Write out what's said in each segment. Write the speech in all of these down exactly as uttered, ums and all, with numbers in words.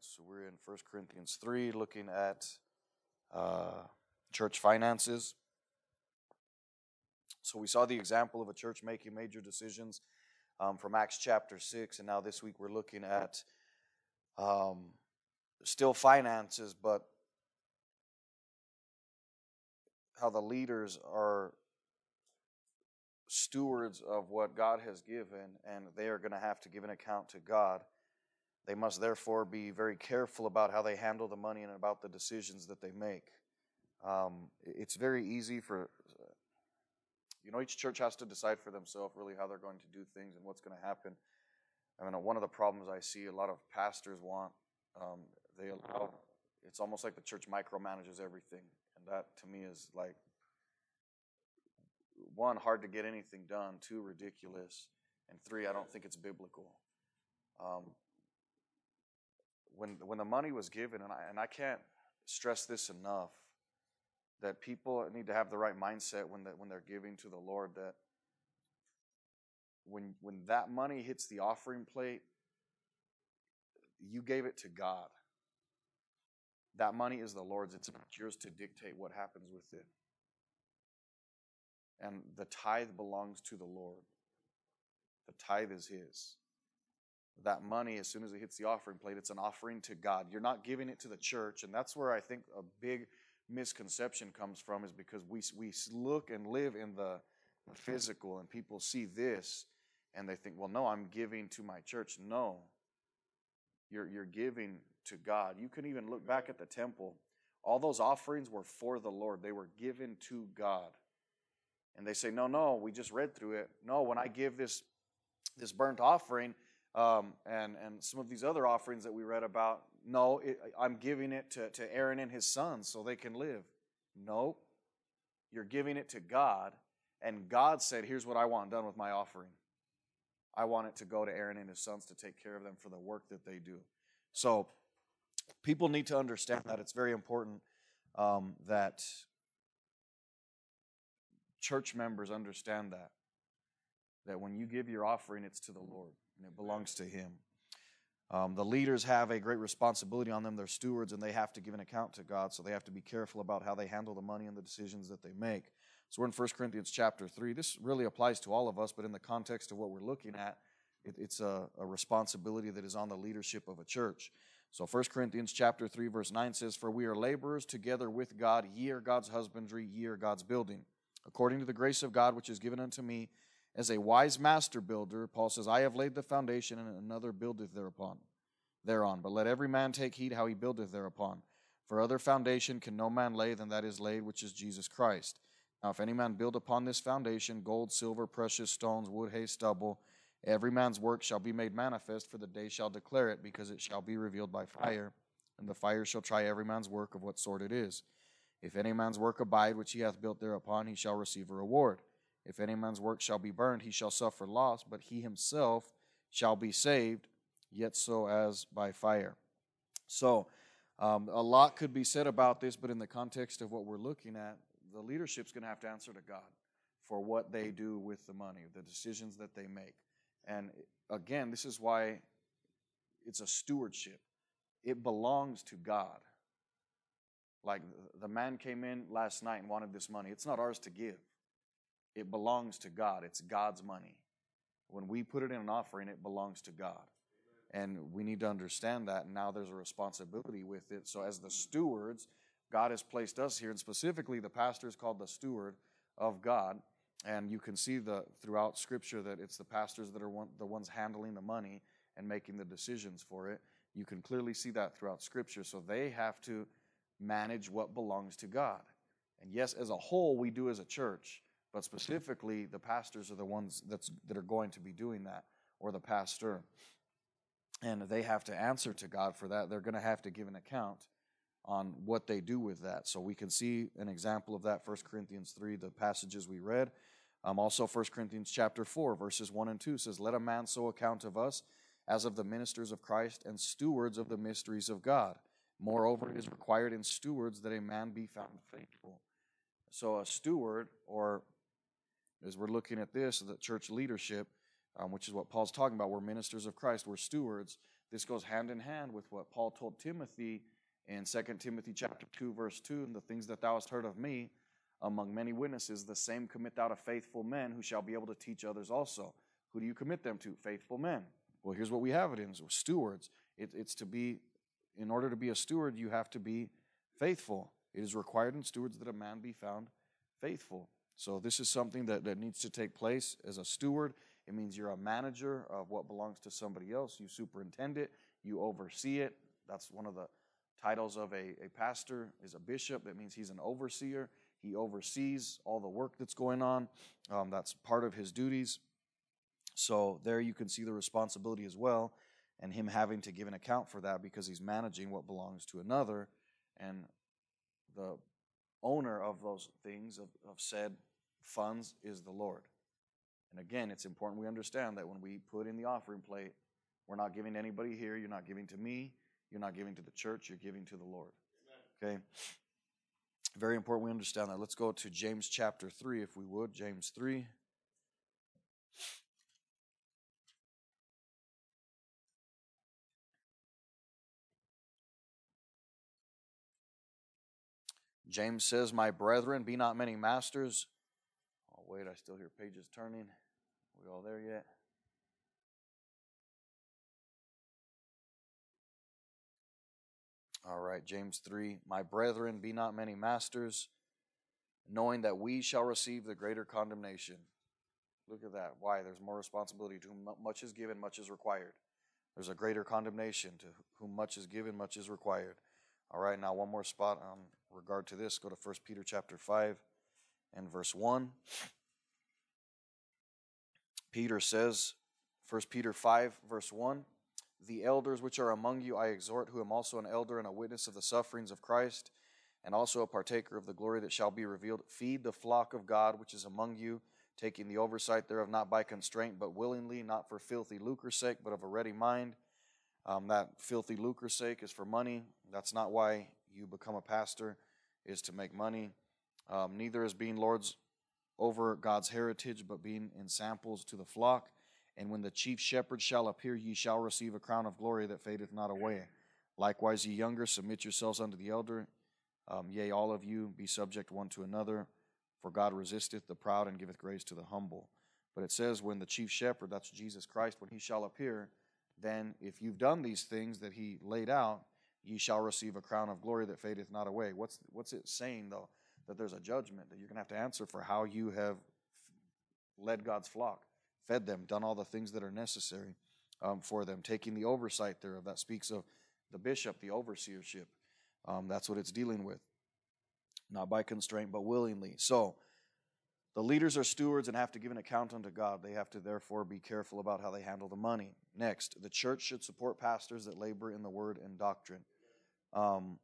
So we're in First Corinthians three, looking at uh, church finances. So we saw the example of a church making major decisions um, from Acts chapter six, and now this week we're looking at um, still finances, but how the leaders are stewards of what God has given, and they are going to have to give an account to God. They must therefore be very careful about how they handle the money and about the decisions that they make. Um, it's very easy for, you know, each church has to decide for themselves really how they're going to do things and what's going to happen. I mean, one of the problems I see a lot of pastors want, um, they allow, it's almost like the church micromanages everything. And that to me is like, one, hard to get anything done, two, ridiculous, and three, I don't think it's biblical. Um, when when the money was given, and I, and I can't stress this enough, that people need to have the right mindset when that when they're giving to the Lord, that when when that money hits the offering plate, you gave it to God. That money is the Lord's. It's not yours to dictate what happens with it. And the tithe belongs to the Lord. The tithe is His. That money, as soon as it hits the offering plate, it's an offering to God. You're not giving it to the church, and that's where I think a big misconception comes from, is because we we look and live in the physical, and people see this, and they think, well, no, I'm giving to my church. No, you're you're giving to God. You can even look back at the temple. All those offerings were for the Lord. They were given to God. And they say, no, no, we just read through it. No, when I give this this burnt offering, Um, and, and some of these other offerings that we read about, no, it, I'm giving it to, to Aaron and his sons so they can live. No, you're giving it to God, and God said, here's what I want done with my offering. I want it to go to Aaron and his sons to take care of them for the work that they do. So people need to understand that. It's very important um, that church members understand that, that when you give your offering, it's to the Lord. And it belongs to Him. Um, the leaders have a great responsibility on them. They're stewards, and they have to give an account to God, so they have to be careful about how they handle the money and the decisions that they make. So we're in First Corinthians chapter three. This really applies to all of us, but in the context of what we're looking at, it, it's a, a responsibility that is on the leadership of a church. So First Corinthians chapter three, verse nine says, "For we are laborers together with God. Ye are God's husbandry, ye are God's building. According to the grace of God which is given unto me, as a wise master builder," Paul says, "I have laid the foundation, and another buildeth thereupon, thereon. But let every man take heed how he buildeth thereupon. For other foundation can no man lay than that is laid, which is Jesus Christ. Now if any man build upon this foundation gold, silver, precious stones, wood, hay, stubble, every man's work shall be made manifest, for the day shall declare it, because it shall be revealed by fire. And the fire shall try every man's work of what sort it is. If any man's work abide, which he hath built thereupon, he shall receive a reward. If any man's work shall be burned, he shall suffer loss, but he himself shall be saved, yet so as by fire." So, um, a lot could be said about this, but in the context of what we're looking at, the leadership's going to have to answer to God for what they do with the money, the decisions that they make. And again, this is why it's a stewardship. It belongs to God. Like the man came in last night and wanted this money. It's not ours to give. It belongs to God. It's God's money. When we put it in an offering, it belongs to God. And we need to understand that, and now there's a responsibility with it. So as the stewards, God has placed us here, and specifically the pastor is called the steward of God. And you can see the throughout Scripture that it's the pastors that are one, the ones handling the money and making the decisions for it. You can clearly see that throughout Scripture. So they have to manage what belongs to God. And yes, as a whole, we do as a church. But specifically, the pastors are the ones that's, that are going to be doing that, or the pastor. And they have to answer to God for that. They're going to have to give an account on what they do with that. So we can see an example of that, First Corinthians three, the passages we read. Um, also, First Corinthians chapter four, verses one and two says, "Let a man so account of us as of the ministers of Christ and stewards of the mysteries of God. Moreover, it is required in stewards that a man be found faithful." So a steward, or as we're looking at this, the church leadership, um, which is what Paul's talking about, we're ministers of Christ, we're stewards. This goes hand in hand with what Paul told Timothy in Second Timothy chapter two, verse two, and the things that thou hast heard of me among many witnesses, the same commit thou to faithful men who shall be able to teach others also. Who do you commit them to? Faithful men. Well, here's what we have it in. So stewards. It, it's to be, in order to be a steward, you have to be faithful. It is required in stewards that a man be found faithful. So this is something that, that needs to take place as a steward. It means you're a manager of what belongs to somebody else. You superintend it. You oversee it. That's one of the titles of a, a pastor is a bishop. That means he's an overseer. He oversees all the work that's going on. Um, that's part of his duties. So there you can see the responsibility as well, and him having to give an account for that because he's managing what belongs to another. And the owner of those things, of, of said funds, is the Lord. And again, it's important we understand that when we put in the offering plate, we're not giving to anybody here. You're not giving to me. You're not giving to the church. You're giving to the Lord. Amen. Okay? Very important we understand that. Let's go to James chapter three, if we would. James three. James says, my brethren, be not many masters. Oh, wait, I still hear pages turning. Are we all there yet? All right, James three. My brethren, be not many masters, knowing that we shall receive the greater condemnation. Look at that. Why? There's more responsibility. To whom much is given, much is required. There's a greater condemnation. To whom much is given, much is required. All right, now one more spot on regard to this. Go to First Peter chapter five and verse one. Peter says, First Peter five, verse one, the elders which are among you I exhort, who am also an elder and a witness of the sufferings of Christ, and also a partaker of the glory that shall be revealed. Feed the flock of God which is among you, taking the oversight thereof, not by constraint, but willingly, not for filthy lucre's sake, but of a ready mind. Um, that filthy lucre's sake is for money. That's not why you become a pastor, is to make money. Um, neither is being lords over God's heritage, but being in samples to the flock. And when the chief shepherd shall appear, ye shall receive a crown of glory that fadeth not away. Likewise, ye younger, submit yourselves unto the elder. Um, yea, all of you, be subject one to another. For God resisteth the proud and giveth grace to the humble. But it says, when the chief shepherd, that's Jesus Christ, when he shall appear, then if you've done these things that he laid out, ye shall receive a crown of glory that fadeth not away. What's, what's it saying, though? That there's a judgment, that you're going to have to answer for how you have led God's flock, fed them, done all the things that are necessary um, for them, taking the oversight thereof. That speaks of the bishop, the overseership. Um, that's what it's dealing with. Not by constraint, but willingly. So, the leaders are stewards and have to give an account unto God. They have to therefore be careful about how they handle the money. Next, the church should support pastors that labor in the word and doctrine. Um,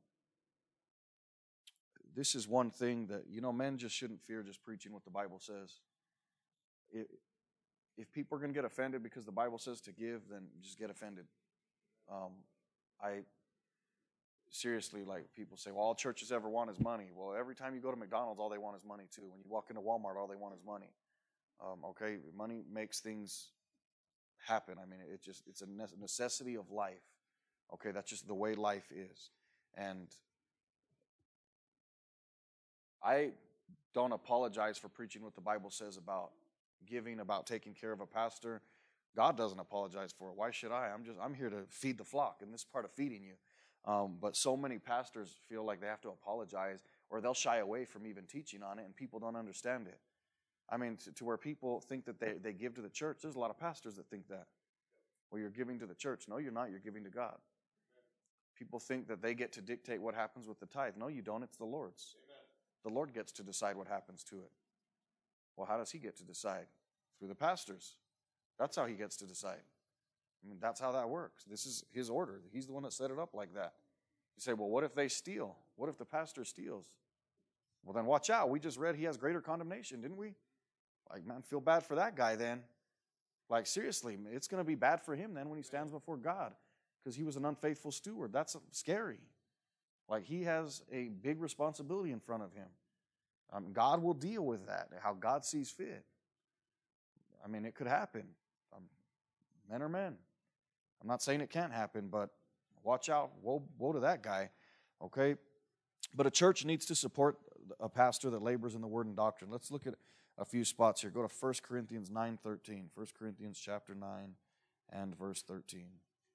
this is one thing that, you know, men just shouldn't fear just preaching what the Bible says. It, if people are going to get offended because the Bible says to give, then just get offended. Um, I seriously, like, people say, well, all churches ever want is money. Well, every time you go to McDonald's, all they want is money too. When you walk into Walmart, all they want is money. Um, okay, money makes things happen. I mean, it just it's a necessity of life. Okay, that's just the way life is. And I don't apologize for preaching what the Bible says about giving, about taking care of a pastor. God doesn't apologize for it. Why should I? I'm just I'm here to feed the flock, and this is part of feeding you. Um, but so many pastors feel like they have to apologize, or they'll shy away from even teaching on it, and people don't understand it. I mean, to, to where people think that they, they give to the church. There's a lot of pastors that think that. Well, you're giving to the church. No, you're not. You're giving to God. People think that they get to dictate what happens with the tithe. No, you don't. It's the Lord's. Amen. The Lord gets to decide what happens to it. Well, how does he get to decide? Through the pastors. That's how he gets to decide. I mean, that's how that works. This is his order. He's the one that set it up like that. You say, well, what if they steal? What if the pastor steals? Well, then watch out. We just read he has greater condemnation, didn't we? Like, man, feel bad for that guy then. Like, seriously, it's going to be bad for him then when he stands before God because he was an unfaithful steward. That's scary. Like, he has a big responsibility in front of him. Um, God will deal with that, how God sees fit. I mean, it could happen. Um, men are men. I'm not saying it can't happen, but watch out. Woe, woe to that guy, okay? But a church needs to support a pastor that labors in the word and doctrine. Let's look at a few spots here. Go to First Corinthians nine thirteen. First Corinthians chapter nine and verse thirteen.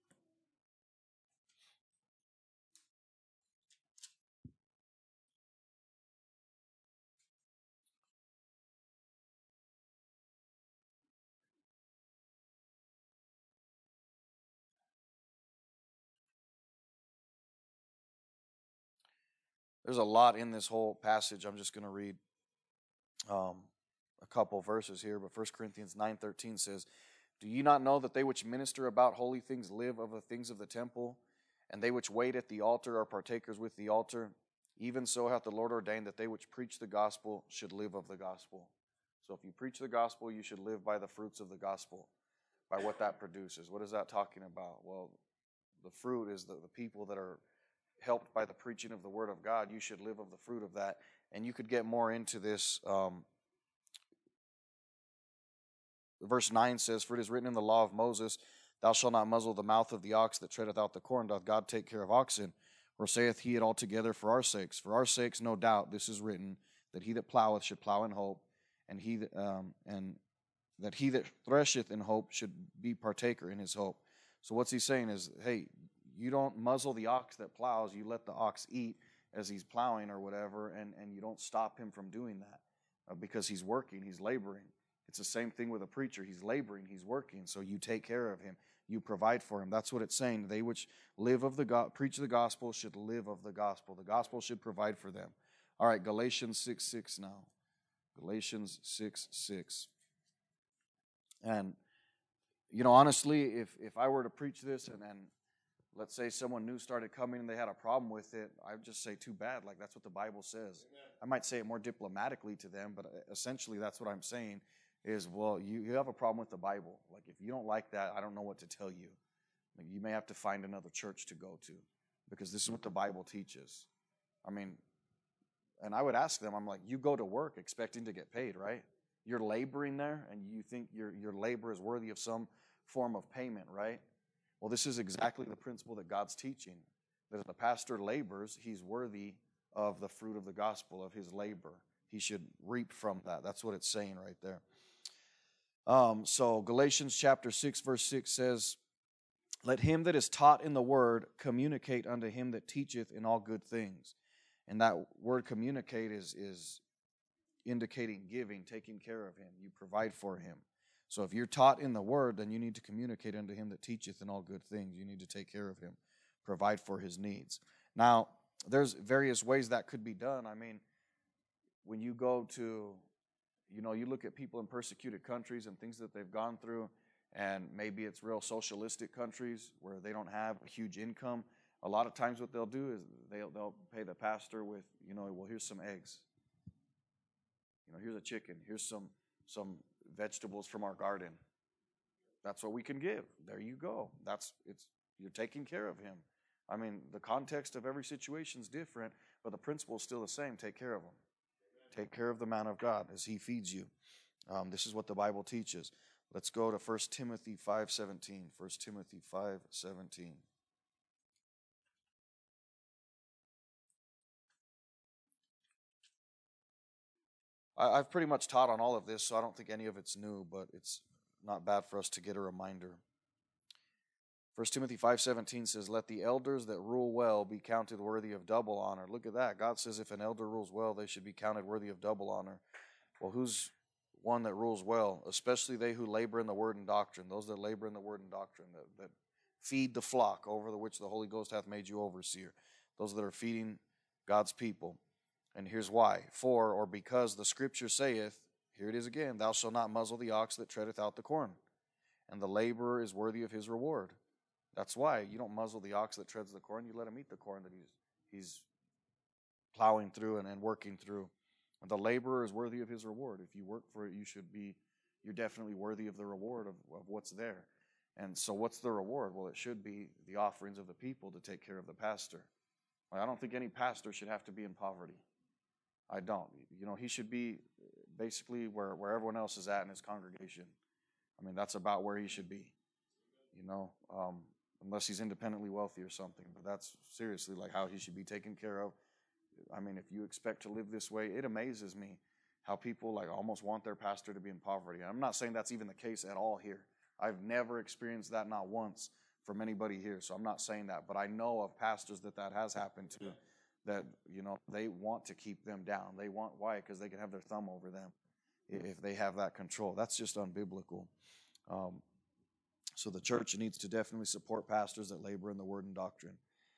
There's a lot in this whole passage. I'm just going to read um, a couple verses here. But First Corinthians nine thirteen says, "Do ye not know that they which minister about holy things live of the things of the temple? And they which wait at the altar are partakers with the altar. Even so hath the Lord ordained that they which preach the gospel should live of the gospel." So if you preach the gospel, you should live by the fruits of the gospel, by what that produces. What is that talking about? Well, the fruit is the, the people that are helped by the preaching of the word of God. You should live of the fruit of that. And you could get more into this. Um, verse nine says, "For it is written in the law of Moses, Thou shalt not muzzle the mouth of the ox that treadeth out the corn. Doth God take care of oxen? Or saith he it altogether for our sakes? For our sakes, no doubt, this is written, that he that ploweth should plow in hope, and he that, um, and that he that thresheth in hope should be partaker in his hope." So what's he saying is, hey, you don't muzzle the ox that plows. You let the ox eat as he's plowing or whatever, and, and you don't stop him from doing that uh, because he's working, he's laboring. It's the same thing with a preacher. He's laboring, he's working, so you take care of him. You provide for him. That's what it's saying. They which live of the go- preach the gospel should live of the gospel. The gospel should provide for them. All right, Galatians six six now. Galatians six six. And, you know, honestly, if, if I were to preach this and, and let's say someone new started coming and they had a problem with it, I would just say, too bad. Like, that's what the Bible says. Amen. I might say it more diplomatically to them, but essentially that's what I'm saying is, well, you, you have a problem with the Bible. Like, if you don't like that, I don't know what to tell you. Like, you may have to find another church to go to because this is what the Bible teaches. I mean, and I would ask them, I'm like, you go to work expecting to get paid, right? You're laboring there, and you think your, your labor is worthy of some form of payment, right? Well, this is exactly the principle that God's teaching. That if the pastor labors, he's worthy of the fruit of the gospel, of his labor. He should reap from that. That's what it's saying right there. Um, so Galatians chapter six, verse six says, "Let him that is taught in the word communicate unto him that teacheth in all good things." And that word communicate is, is indicating giving, taking care of him. You provide for him. So if you're taught in the word, then you need to communicate unto him that teacheth in all good things. You need to take care of him, provide for his needs. Now, there's various ways that could be done. I mean, when you go to, you know, you look at people in persecuted countries and things that they've gone through, and maybe it's real socialistic countries where they don't have a huge income. A lot of times what they'll do is they'll, they'll pay the pastor with, you know, well, here's some eggs. You know, here's a chicken. Here's some some vegetables from our garden. That's what we can give. There you go. That's it's you're taking care of him. I mean, the context of every situation is different, but the principle is still the same. Take care of him. Take care of the man of God as he feeds you. Um, this is what the Bible teaches. Let's go to First Timothy five seventeen. First Timothy five seventeen. I've pretty much taught on all of this, so I don't think any of it's new, but it's not bad for us to get a reminder. First Timothy five seventeen says, "Let the elders that rule well be counted worthy of double honor." Look at that. God says if an elder rules well, they should be counted worthy of double honor. Well, who's one that rules well? Especially they who labor in the word and doctrine. Those that labor in the word and doctrine, that, that feed the flock over the which the Holy Ghost hath made you overseer. Those that are feeding God's people. And here's why. For, or because the scripture saith, here it is again, "Thou shalt not muzzle the ox that treadeth out the corn, and the laborer is worthy of his reward." That's why you don't muzzle the ox that treads the corn. You let him eat the corn that he's he's plowing through and, and working through. And the laborer is worthy of his reward. If you work for it, you should be, you're definitely worthy of the reward of, of what's there. And so what's the reward? Well, it should be the offerings of the people to take care of the pastor. I don't think any pastor should have to be in poverty. I don't. You know, he should be basically where, where everyone else is at in his congregation. I mean, that's about where he should be. You know, um, unless he's independently wealthy or something. But that's seriously like how he should be taken care of. I mean, if you expect to live this way, it amazes me how people like almost want their pastor to be in poverty. I'm not saying that's even the case at all here. I've never experienced that, not once, from anybody here. So I'm not saying that, but I know of pastors that that has happened to, that, you know, they want to keep them down. They want, why? Because they can have their thumb over them if they have that control. That's just unbiblical. Um, so the church needs to definitely support pastors that labor in the word and doctrine.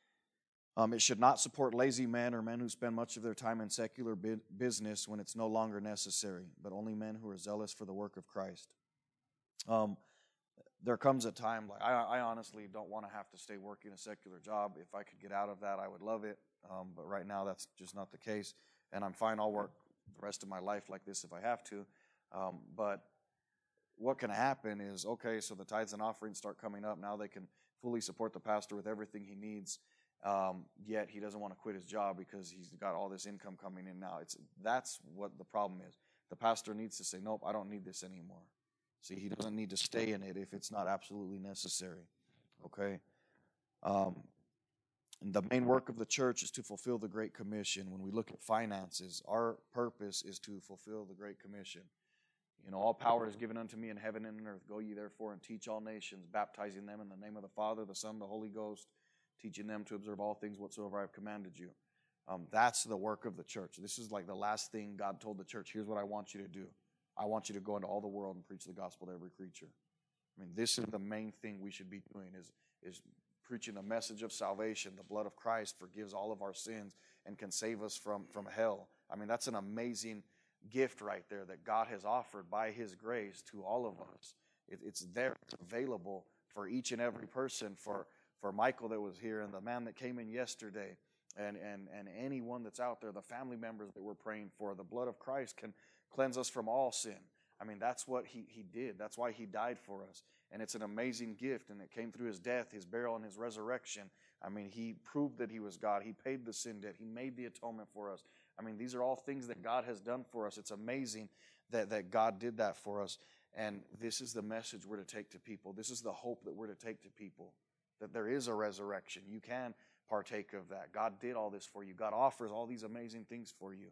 Um, it should not support lazy men or men who spend much of their time in secular bi- business when it's no longer necessary, but only men who are zealous for the work of Christ. Um, there comes a time, like I, I honestly don't want to have to stay working a secular job. If I could get out of that, I would love it. Um, but right now, that's just not the case. And I'm fine. I'll work the rest of my life like this if I have to. Um, but what can happen is, okay, so the tithes and offerings start coming up. Now they can fully support the pastor with everything he needs. Um, yet he doesn't want to quit his job because he's got all this income coming in now. It's that's what the problem is. The pastor needs to say, nope, I don't need this anymore. See, he doesn't need to stay in it if it's not absolutely necessary. Okay? Um, and the main work of the church is to fulfill the Great Commission. When we look at finances, our purpose is to fulfill the Great Commission. You know, all power is given unto me in heaven and in earth. Go ye therefore and teach all nations, baptizing them in the name of the Father, the Son, and the Holy Ghost, teaching them to observe all things whatsoever I have commanded you. Um, that's the work of the church. This is like the last thing God told the church. Here's what I want you to do. I want you to go into all the world and preach the gospel to every creature. I mean, this is the main thing we should be doing is, is preaching the message of salvation. The blood of Christ forgives all of our sins and can save us from, from hell. I mean, that's an amazing gift right there that God has offered by his grace to all of us. It, it's there. It's available for each and every person, for for Michael that was here and the man that came in yesterday and, and, and anyone that's out there, the family members that we're praying for. The blood of Christ can cleanse us from all sin. I mean, that's what he, he did. That's why he died for us. And it's an amazing gift, and it came through his death, his burial, and his resurrection. I mean, he proved that he was God. He paid the sin debt. He made the atonement for us. I mean, these are all things that God has done for us. It's amazing that, that God did that for us. And this is the message we're to take to people. This is the hope that we're to take to people. That there is a resurrection. You can partake of that. God did all this for you. God offers all these amazing things for you.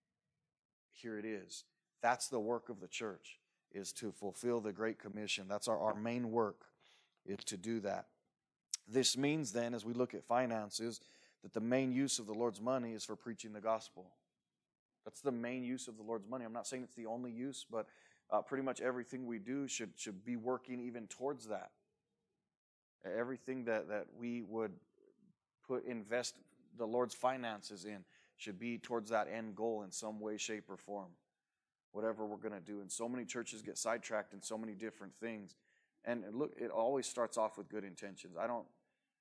Here it is. That's the work of the church, is to fulfill the Great Commission. That's our, our main work, is to do that. This means then, as we look at finances, that the main use of the Lord's money is for preaching the gospel. That's the main use of the Lord's money. I'm not saying it's the only use, but uh, pretty much everything we do should, should be working even towards that. Everything that, that we would put invest the Lord's finances in should be towards that end goal in some way, shape, or form. Whatever we're going to do. And so many churches get sidetracked in so many different things. And look, it always starts off with good intentions. I don't,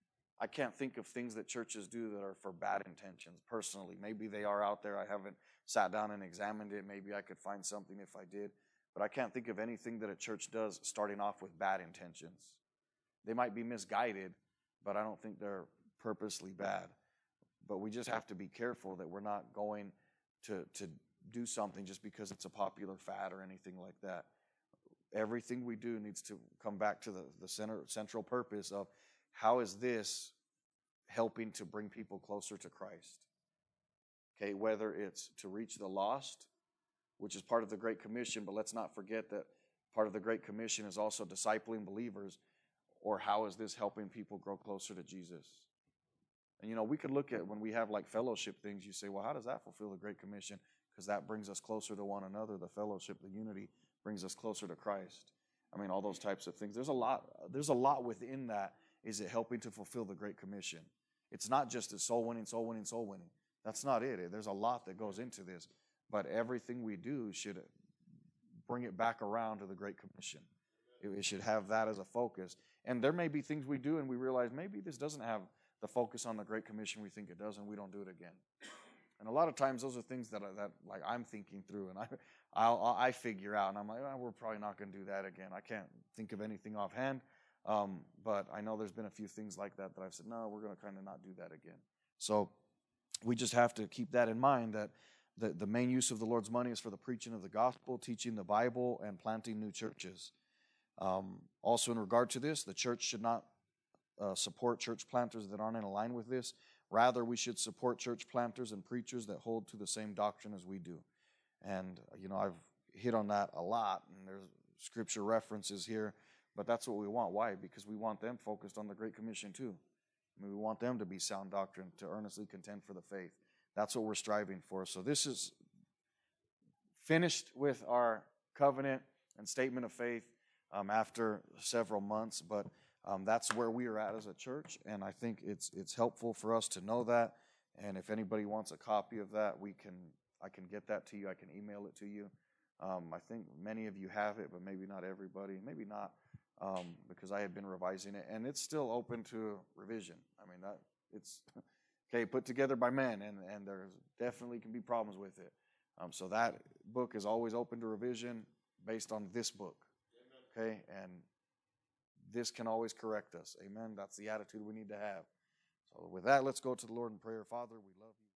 I can't think of things that churches do that are for bad intentions, personally. Maybe they are out there. I haven't sat down and examined it. Maybe I could find something if I did. But I can't think of anything that a church does starting off with bad intentions. They might be misguided, but I don't think they're purposely bad. But we just have to be careful that we're not going to, to do something just because it's a popular fad or anything like that. Everything we do needs to come back to the, the center, central purpose of how is this helping to bring people closer to Christ? Okay, whether it's to reach the lost, which is part of the Great Commission, but let's not forget that part of the Great Commission is also discipling believers. Or how is this helping people grow closer to Jesus? And, you know, we could look at when we have like fellowship things, you say, well, how does that fulfill the Great Commission? Because that brings us closer to one another. The fellowship, the unity brings us closer to Christ. I mean, all those types of things. There's a lot, there's a lot within that. Is it helping to fulfill the Great Commission? It's not just a soul winning, soul winning, soul winning. That's not it. There's a lot that goes into this. But everything we do should bring it back around to the Great Commission. It should have that as a focus. And there may be things we do and we realize maybe this doesn't have the focus on the Great Commission we think it does, and we don't do it again. And a lot of times those are things that, that like I'm thinking through and I I'll, I figure out, and I'm like, oh, we're probably not going to do that again. I can't think of anything offhand, um, but I know there's been a few things like that that I've said, no, we're going to kind of not do that again. So we just have to keep that in mind, that the, the main use of the Lord's money is for the preaching of the gospel, teaching the Bible, and planting new churches. Um, also in regard to this, the church should not uh, support church planters that aren't in line with this. Rather, we should support church planters and preachers that hold to the same doctrine as we do. And, you know, I've hit on that a lot, and there's scripture references here, but that's what we want. Why? Because we want them focused on the Great Commission too. I mean, we want them to be sound doctrine, to earnestly contend for the faith. That's what we're striving for. So this is finished with our covenant and statement of faith um, after several months, but um, that's where we are at as a church, and I think it's it's helpful for us to know that. And if anybody wants a copy of that, we can I can get that to you. I can email it to you. Um, I think many of you have it, but maybe not everybody. Maybe not, um, because I had been revising it, and it's still open to revision. I mean, that it's okay, put together by men, and and there's definitely can be problems with it. Um, so that book is always open to revision based on this book. Okay, and this can always correct us. Amen. That's the attitude we need to have. So with that, let's go to the Lord in prayer. Father, we love you.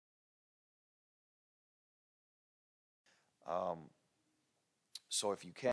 Um, so if you can.